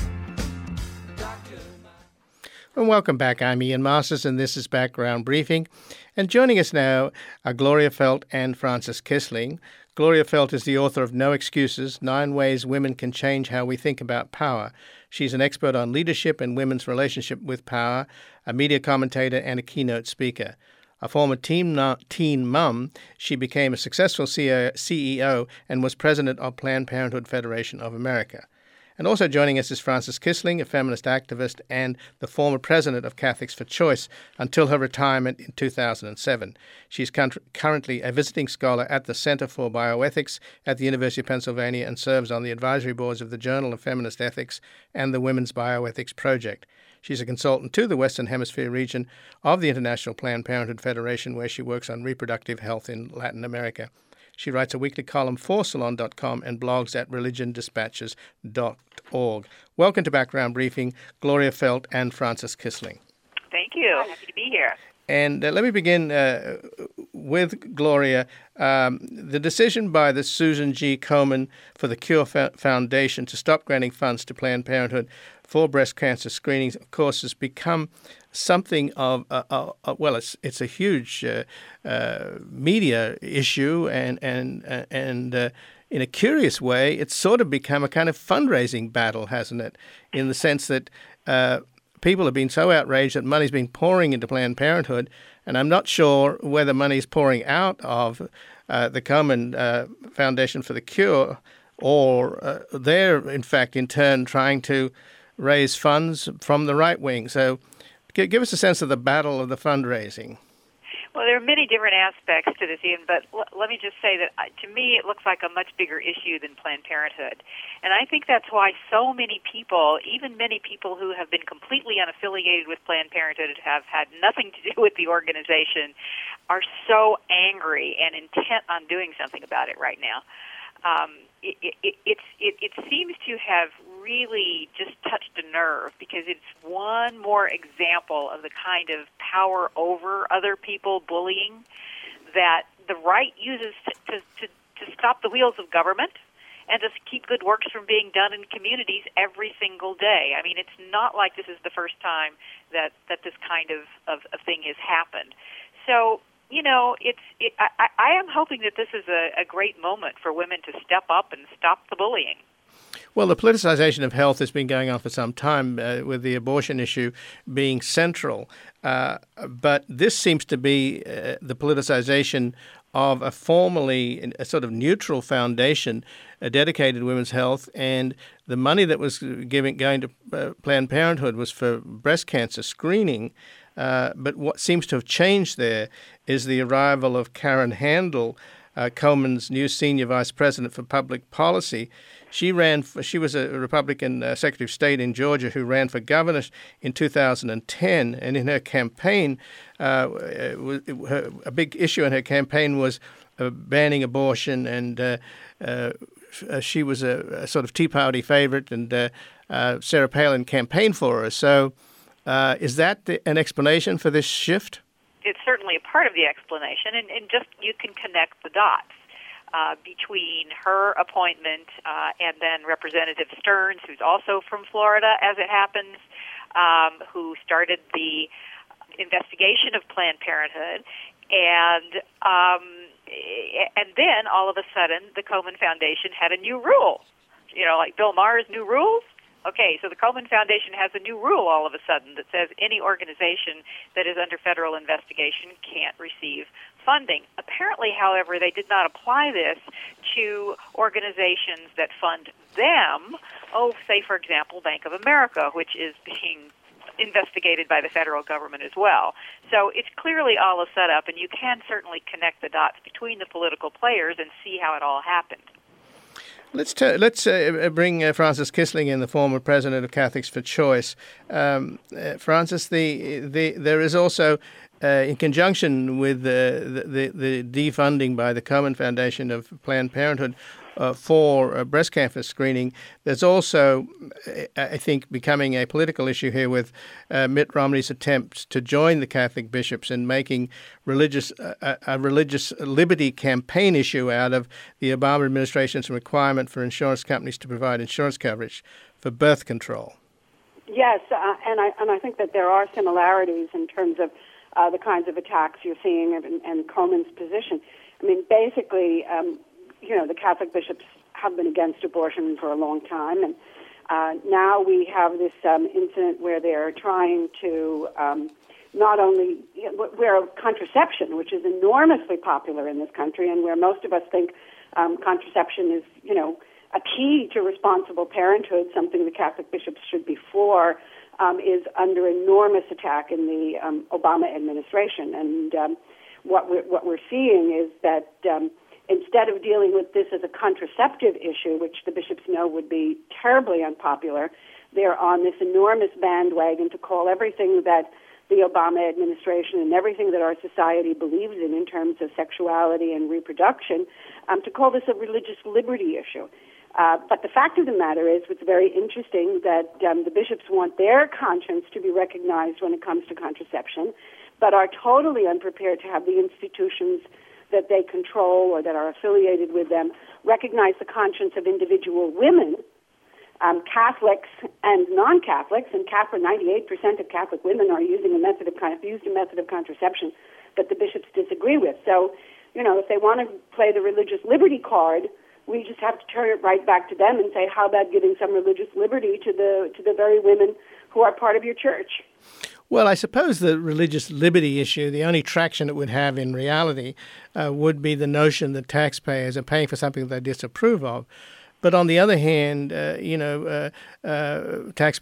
Doctor, my... And welcome back. I'm Ian Masters, and this is Background Briefing. And joining us now are Gloria Feldt and Frances Kissling. Gloria Feldt is the author of No Excuses, Nine Ways Women Can Change How We Think About Power. She's an expert on leadership and women's relationship with power, a media commentator, and a keynote speaker. A former teen, teen mum, she became a successful C E O and was president of Planned Parenthood Federation of America. And also joining us is Frances Kissling, a feminist activist and the former president of Catholics for Choice until her retirement in two thousand seven. She's currently a visiting scholar at the Center for Bioethics at the University of Pennsylvania and serves on the advisory boards of the Journal of Feminist Ethics and the Women's Bioethics Project. She's a consultant to the Western Hemisphere region of the International Planned Parenthood Federation, where she works on reproductive health in Latin America. She writes a weekly column for Salon dot com and blogs at religion dispatches dot org. Welcome to Background Briefing, Gloria Feldt and Frances Kissling. Thank you. Happy to be here. And uh, let me begin uh, with Gloria. Um, the decision by the Susan G. Komen for the Cure Foundation to stop granting funds to Planned Parenthood for breast cancer screenings, of course, has become something of, uh, uh, uh, well, it's it's a huge uh, uh, media issue, and and uh, and uh, in a curious way, it's sort of become a kind of fundraising battle, hasn't it? In the sense that uh, people have been so outraged that money's been pouring into Planned Parenthood, and I'm not sure whether money's pouring out of uh, the Komen uh, Foundation for the Cure, or uh, they're in fact in turn trying to raise funds from the right wing. So give us a sense of the battle of the fundraising. Well, there are many different aspects to this, Ian, but l- let me just say that uh, to me it looks like a much bigger issue than Planned Parenthood. And I think that's why so many people, even many people who have been completely unaffiliated with Planned Parenthood, have had nothing to do with the organization, are so angry and intent on doing something about it right now. Um, it, it, it's, it, it seems to have really just touched a nerve because it's one more example of the kind of power over other people bullying that the right uses to, to, to, to stop the wheels of government and to keep good works from being done in communities every single day. I mean, it's not like this is the first time that, that this kind of, of, of thing has happened. So, you know, it's. It, I, I am hoping that this is a, a great moment for women to step up and stop the bullying. Well, the politicization of health has been going on for some time, uh, with the abortion issue being central. Uh, but this seems to be uh, the politicization of a formerly a sort of neutral foundation uh, dedicated to women's health, and the money that was giving, going to uh, Planned Parenthood was for breast cancer screening. Uh, but what seems to have changed there is the arrival of Karen Handel, uh, Coleman's new senior vice president for public policy. She ran. For, she was a Republican uh, Secretary of State in Georgia who ran for governor in two thousand ten, and in her campaign, uh, her, a big issue in her campaign was uh, banning abortion, and uh, uh, she was a, a sort of Tea Party favorite, and uh, uh, Sarah Palin campaigned for her. So. Uh, is that the, an explanation for this shift? It's certainly a part of the explanation, and, and just you can connect the dots uh, between her appointment uh, and then Representative Stearns, who's also from Florida, as it happens, um, who started the investigation of Planned Parenthood, and um, and then all of a sudden the Komen Foundation had a new rule, you know, like Bill Maher's new rules. Okay, so the Komen Foundation has a new rule all of a sudden that says any organization that is under federal investigation can't receive funding. Apparently, however, they did not apply this to organizations that fund them. Oh, say, for example, Bank of America, which is being investigated by the federal government as well. So it's clearly all a setup, and you can certainly connect the dots between the political players and see how it all happened. Let's t- let's uh, bring uh, Frances Kissling in, the former president of Catholics for Choice. Um, uh, Frances, the the there is also, uh, in conjunction with the, the the defunding by the Komen Foundation of Planned Parenthood uh, for uh, breast cancer screening, there's also, I think, becoming a political issue here with uh, Mitt Romney's attempts to join the Catholic bishops in making religious uh, a religious liberty campaign issue out of the Obama administration's requirement for insurance companies to provide insurance coverage for birth control. Yes, uh, and I and I think that there are similarities in terms of uh, the kinds of attacks you're seeing and, and Komen's position. I mean, basically, um, you know, the Catholic bishops have been against abortion for a long time, and uh, now we have this um, incident where they're trying to um, not only you know, where contraception, which is enormously popular in this country, and where most of us think um, contraception is, you know, a key to responsible parenthood, something the Catholic bishops should be for, um, is under enormous attack in the um, Obama administration. And um, what we're, what we're seeing is that um, instead of dealing with this as a contraceptive issue, which the bishops know would be terribly unpopular, they're on this enormous bandwagon to call everything that the Obama administration and everything that our society believes in in terms of sexuality and reproduction, um, to call this a religious liberty issue. Uh, but the fact of the matter is, it's very interesting that um, the bishops want their conscience to be recognized when it comes to contraception, but are totally unprepared to have the institutions that they control or that are affiliated with them recognize the conscience of individual women, um, Catholics and non-Catholics. And Catholic, ninety-eight percent of Catholic women are using a method of used a method of contraception that the bishops disagree with. So, you know, if they want to play the religious liberty card, we just have to turn it right back to them and say, how about giving some religious liberty to the to the very women who are part of your church? Well, I suppose the religious liberty issue, the only traction it would have in reality uh, would be the notion that taxpayers are paying for something they disapprove of. But on the other hand, uh, you know, uh, uh, taxpayers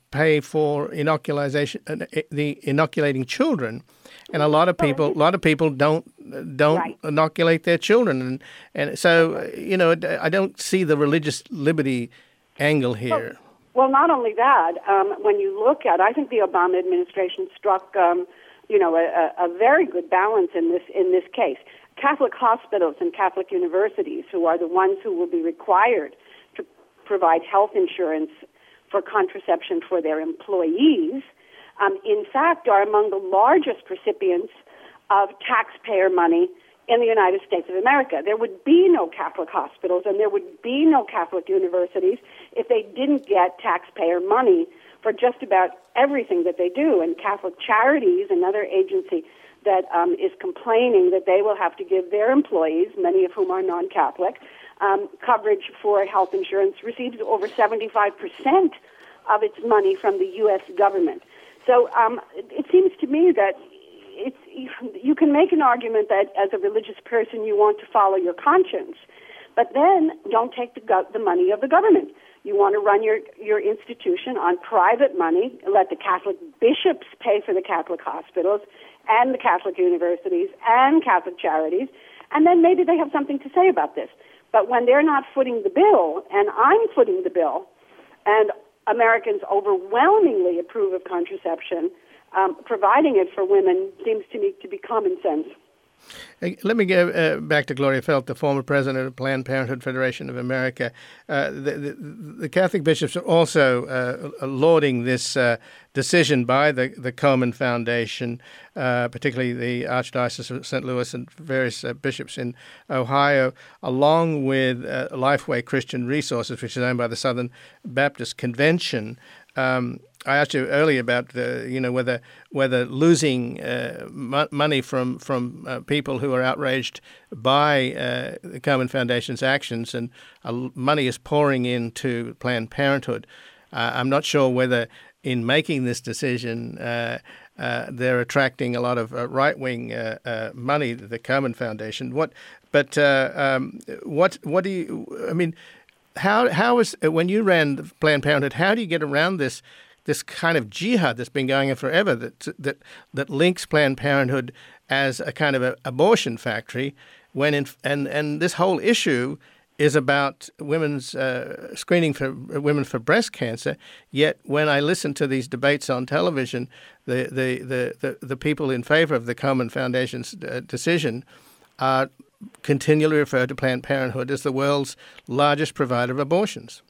pay for inoculation, uh, the inoculating children, and a lot of people, a lot of people don't don't Right. inoculate their children, and and so you know, I don't see the religious liberty angle here. Well, not only that, um, when you look at, I think the Obama administration struck, um, you know, a, a very good balance in this in this case. Catholic hospitals and Catholic universities, who are the ones who will be required to provide health insurance for contraception for their employees, um, in fact, are among the largest recipients of taxpayer money in the United States of America. There would be no Catholic hospitals and there would be no Catholic universities if they didn't get taxpayer money for just about everything that they do. And Catholic Charities, another agency that um, is complaining that they will have to give their employees, many of whom are non-Catholic, um, coverage for health insurance, receives over seventy-five percent of its money from the U S government. So um, it, it seems to me that it's, you can make an argument that as a religious person you want to follow your conscience, but then don't take the, go- the money of the government. You want to run your, your institution on private money, let the Catholic bishops pay for the Catholic hospitals and the Catholic universities and Catholic charities, and then maybe they have something to say about this. But when they're not footing the bill, and I'm footing the bill, and Americans overwhelmingly approve of contraception, um, providing it for women seems to me to be common sense. Hey, let me go uh, back to Gloria Feldt, the former president of Planned Parenthood Federation of America. Uh, the, the, the Catholic bishops are also uh, lauding this uh, decision by the, the Komen Foundation, uh, particularly the Archdiocese of Saint Louis and various uh, bishops in Ohio, along with uh, Lifeway Christian Resources, which is owned by the Southern Baptist Convention. Um, I asked you earlier about the, you know, whether whether losing uh, m- money from from uh, people who are outraged by uh, the Komen Foundation's actions, and uh, money is pouring into Planned Parenthood. Uh, I'm not sure whether in making this decision uh, uh, they're attracting a lot of uh, right-wing uh, uh, money to the Komen Foundation. What, but uh, um, what what do you? I mean, how how is when you ran Planned Parenthood? How do you get around this? This kind of jihad that's been going on forever that that that links Planned Parenthood as a kind of a abortion factory, when in, and and this whole issue is about women's uh, screening for women for breast cancer. Yet when I listen to these debates on television, the the the the, the people in favor of the Komen Foundation's uh, decision are continually refer to Planned Parenthood as the world's largest provider of abortions.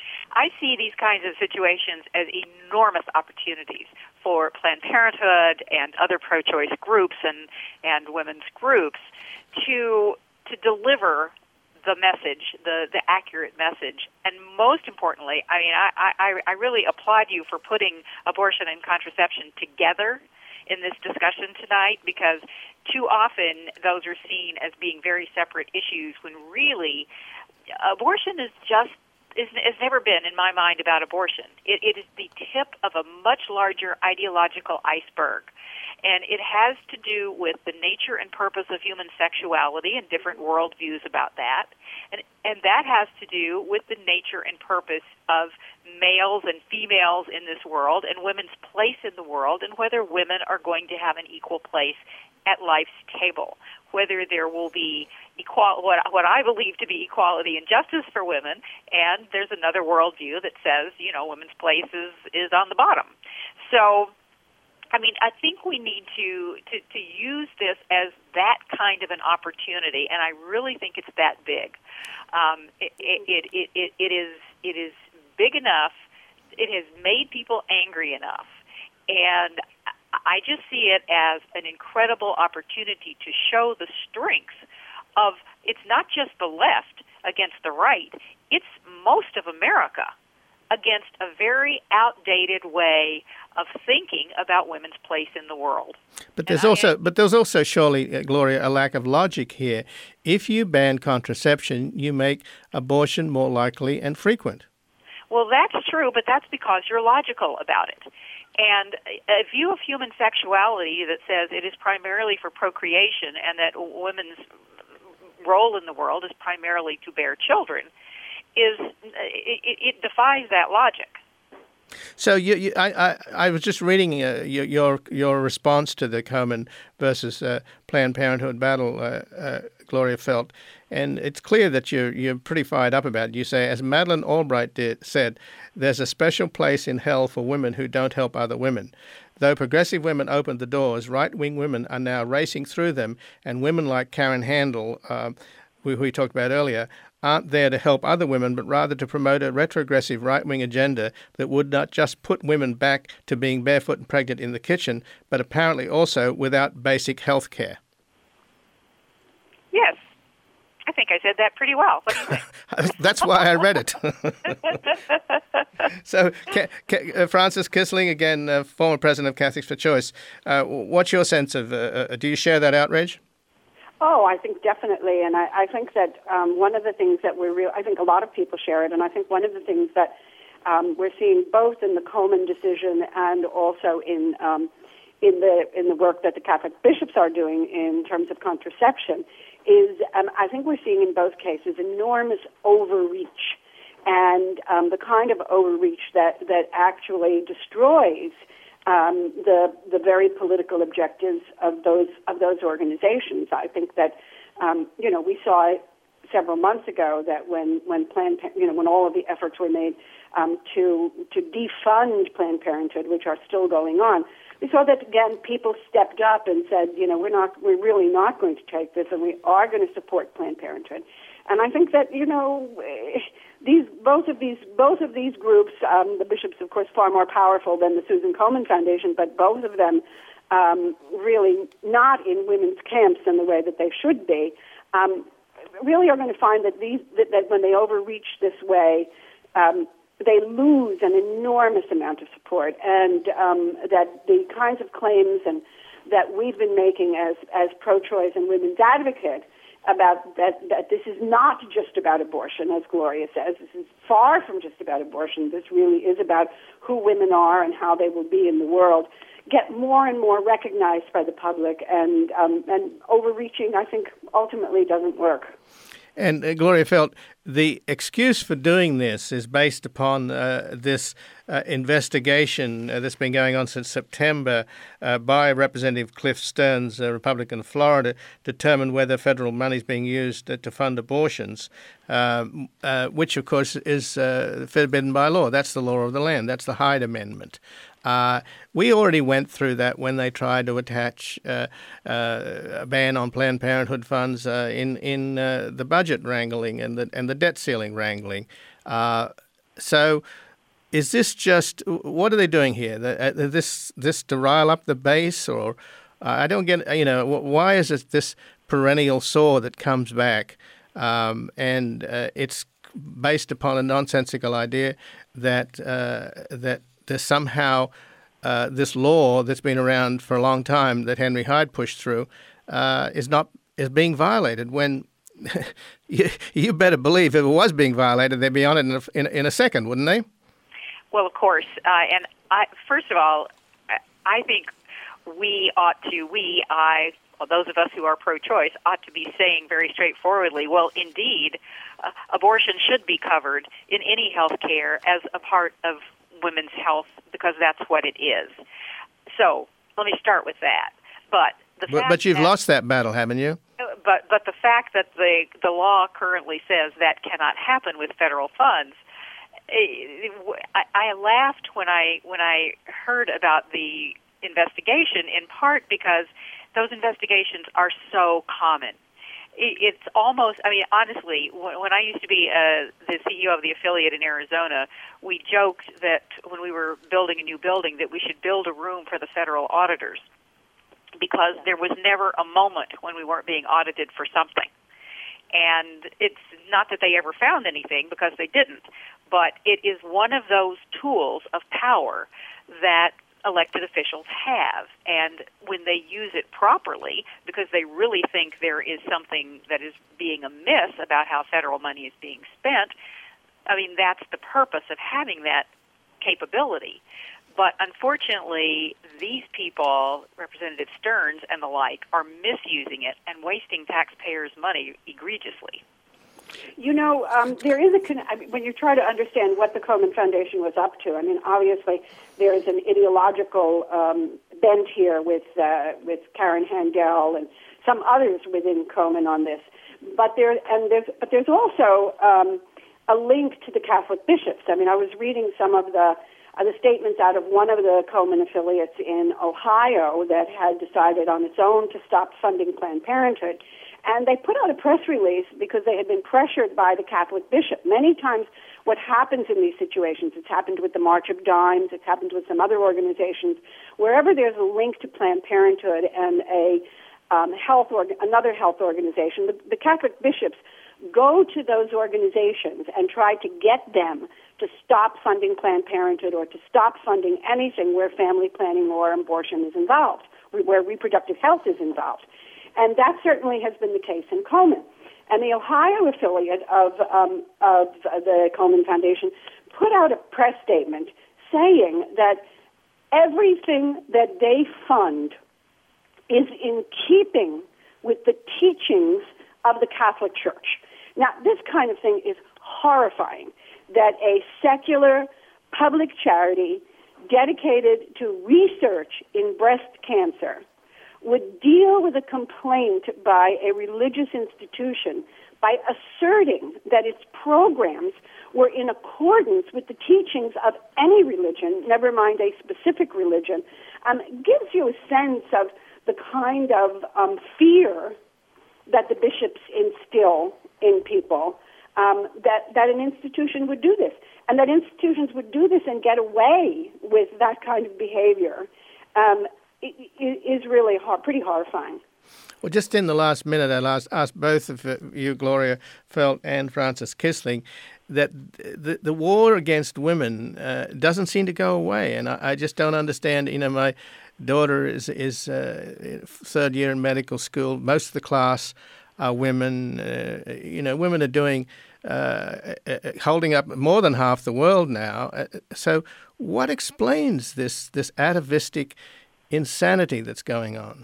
I see these kinds of situations as enormous opportunities for Planned Parenthood and other pro-choice groups and, and women's groups to to deliver the message, the, the accurate message. And most importantly, I mean, I, I, I really applaud you for putting abortion and contraception together in this discussion tonight, because too often those are seen as being very separate issues when really abortion is just has never been, in my mind, about abortion. It, it is the tip of a much larger ideological iceberg, and it has to do with the nature and purpose of human sexuality and different worldviews about that, and, and that has to do with the nature and purpose of males and females in this world and women's place in the world, and whether women are going to have an equal place at life's table, whether there will be equal, what, what I believe to be equality and justice for women, and there's another worldview that says, you know, women's place is, is on the bottom. So, I mean, I think we need to, to, to use this as that kind of an opportunity, and I really think it's that big. Um, it, it, it, it, it is it is big enough, it has made people angry enough, and I just see it as an incredible opportunity to show the strengths of, it's not just the left against the right, it's most of America against a very outdated way of thinking about women's place in the world. But there's also, but there's also surely, uh, Gloria, a lack of logic here. If you ban contraception, you make abortion more likely and frequent. Well, that's true, but that's because you're logical about it. And a view of human sexuality that says it is primarily for procreation and that women's role in the world is primarily to bear children is it, it defies that logic. So you, you, I, I, I was just reading uh, your, your your response to the Komen versus uh, Planned Parenthood battle, uh, uh, Gloria Feldt, and it's clear that you're you're pretty fired up about it. You say, as Madeleine Albright did, said, "There's a special place in hell for women who don't help other women. Though progressive women opened the doors, right-wing women are now racing through them, and women like Karen Handel, uh, who we talked about earlier, aren't there to help other women, but rather to promote a retrogressive right-wing agenda that would not just put women back to being barefoot and pregnant in the kitchen, but apparently also without basic health care." Yes. I think I said that pretty well. What do you think? That's why I read it. So, K- K- uh, Frances Kissling, again, uh, former president of Catholics for Choice, uh, what's your sense of, uh, uh, do you share that outrage? Oh, I think definitely, and I, I think that um, one of the things that we're real, I think a lot of people share it, and I think one of the things that um, we're seeing both in the Komen decision and also in um, in the in the work that the Catholic bishops are doing in terms of contraception is, um, I think we're seeing in both cases enormous overreach, and um, the kind of overreach that that actually destroys Um, the the very political objectives of those of those organizations. I think that um, you know we saw it several months ago that when when Planned you know when all of the efforts were made um, to to defund Planned Parenthood, which are still going on, we saw that again people stepped up and said, you know, we're not we're really not going to take this, and we are going to support Planned Parenthood. And I think that you know. These both of these both of these groups, um, the bishops, of course, far more powerful than the Susan Komen Foundation, but both of them um, really not in women's camps in the way that they should be. Um, really, are going to find that these that, that when they overreach this way, um, they lose an enormous amount of support, and um, that the kinds of claims and that we've been making as as pro-choice and women's advocate about that, that this is not just about abortion, as Gloria says. This is far from just about abortion. This really is about who women are and how they will be in the world, get more and more recognized by the public, and um, and overreaching, I think, ultimately doesn't work. And uh, Gloria Feldt, the excuse for doing this is based upon uh, this uh, investigation uh, that's been going on since September uh, by Representative Cliff Stearns, a Republican of Florida, determine whether federal money is being used uh, to fund abortions, uh, uh, which, of course, is uh, forbidden by law. That's the law of the land. That's the Hyde Amendment. Uh, we already went through that when they tried to attach uh, uh, a ban on Planned Parenthood funds uh, in in uh, the budget wrangling and the and the debt ceiling wrangling. Uh, so, is this just what are they doing here? The, uh, this this to rile up the base, or uh, I don't get. You know, why is it this perennial sore that comes back, um, and uh, it's based upon a nonsensical idea that uh, that. There's somehow uh, this law that's been around for a long time that Henry Hyde pushed through uh, is not is being violated. When you, you better believe if it was being violated, they'd be on it in a, in, in a second, wouldn't they? Well, of course. Uh, and I, first of all, I think we ought to we I well, those of us who are pro-choice ought to be saying very straightforwardly, well, indeed, uh, abortion should be covered in any health care as a part of women's health, because that's what it is. So let me start with that. But the but, fact but you've that, lost that battle, haven't you? But but the fact that the the law currently says that cannot happen with federal funds, I, I laughed when I when I heard about the investigation. In part because those investigations are so common. It's almost, I mean, honestly, when I used to be uh, the C E O of the affiliate in Arizona, we joked that when we were building a new building that we should build a room for the federal auditors, because there was never a moment when we weren't being audited for something. And it's not that they ever found anything, because they didn't, but it is one of those tools of power that elected officials have, and when they use it properly, because they really think there is something that is being amiss about how federal money is being spent, I mean, that's the purpose of having that capability. But unfortunately, these people, Representative Stearns and the like, are misusing it and wasting taxpayers' money egregiously. You know, um, there is a con- I mean, when you try to understand what the Komen Foundation was up to. I mean, obviously there is an ideological um, bent here with uh, with Karen Handel and some others within Komen on this. But there and there's but there's also um, a link to the Catholic bishops. I mean, I was reading some of the uh, the statements out of one of the Komen affiliates in Ohio that had decided on its own to stop funding Planned Parenthood. And they put out a press release because they had been pressured by the Catholic bishop. Many times what happens in these situations, it's happened with the March of Dimes, it's happened with some other organizations, wherever there's a link to Planned Parenthood and a um, health or another health organization, the, the Catholic bishops go to those organizations and try to get them to stop funding Planned Parenthood or to stop funding anything where family planning or abortion is involved, where reproductive health is involved. And that certainly has been the case in Komen. And the Ohio affiliate of, um, of the Komen Foundation put out a press statement saying that everything that they fund is in keeping with the teachings of the Catholic Church. Now, this kind of thing is horrifying, that a secular public charity dedicated to research in breast cancer would deal with a complaint by a religious institution by asserting that its programs were in accordance with the teachings of any religion, never mind a specific religion, um, gives you a sense of the kind of um, fear that the bishops instill in people, um, that, that an institution would do this, and that institutions would do this and get away with that kind of behavior. Um, It, it is really hor- pretty horrifying. Well, just in the last minute, I'll ask, ask both of you, Gloria Feldt and Frances Kissling, that the, the war against women uh, doesn't seem to go away. And I, I just don't understand. You know, my daughter is, is uh, third year in medical school. Most of the class are women. Uh, you know, women are doing, uh, uh, holding up more than half the world now. Uh, so what explains this, this atavistic insanity that's going on?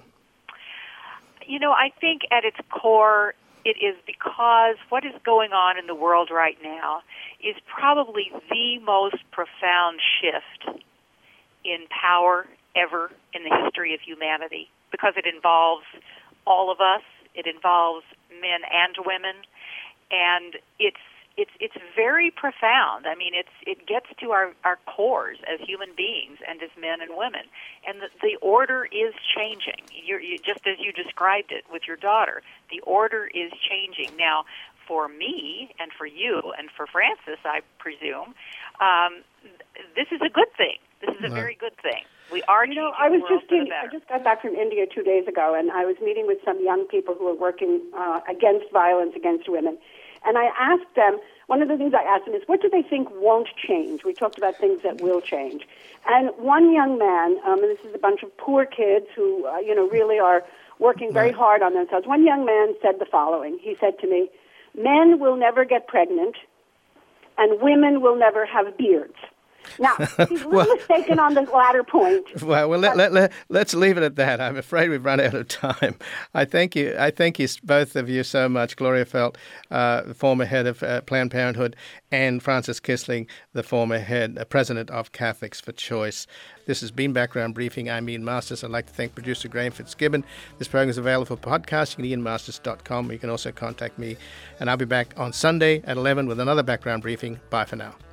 You know, I think at its core, it is because what is going on in the world right now is probably the most profound shift in power ever in the history of humanity, because it involves all of us, it involves men and women, and it's It's it's very profound. I mean, it's it gets to our, our cores as human beings and as men and women, and the, the order is changing. You're, you just as you described it with your daughter, the order is changing now. For me and for you and for Frances, I presume, um, this is a good thing. This is a right. very good thing. We are. You know, I was just in, I just got back from India two days ago, and I was meeting with some young people who are working uh, against violence against women. And I asked them, one of the things I asked them is, what do they think won't change? We talked about things that will change. And one young man, um, and this is a bunch of poor kids who, uh, you know, really are working very hard on themselves. One young man said the following. He said to me, men will never get pregnant and women will never have beards. Now, he's a little well, mistaken on the latter point. Well, well let, let, let, let's leave it at that. I'm afraid we've run out of time. I thank you. I thank you, both of you, so much. Gloria Feldt, uh, the former head of uh, Planned Parenthood, and Frances Kissling, the former head, uh, president of Catholics for Choice. This has been Background Briefing. I'm Ian Masters. I'd like to thank producer Graham Fitzgibbon. This program is available for podcasting at ian masters dot com. You can also contact me. And I'll be back on Sunday at eleven with another Background Briefing. Bye for now.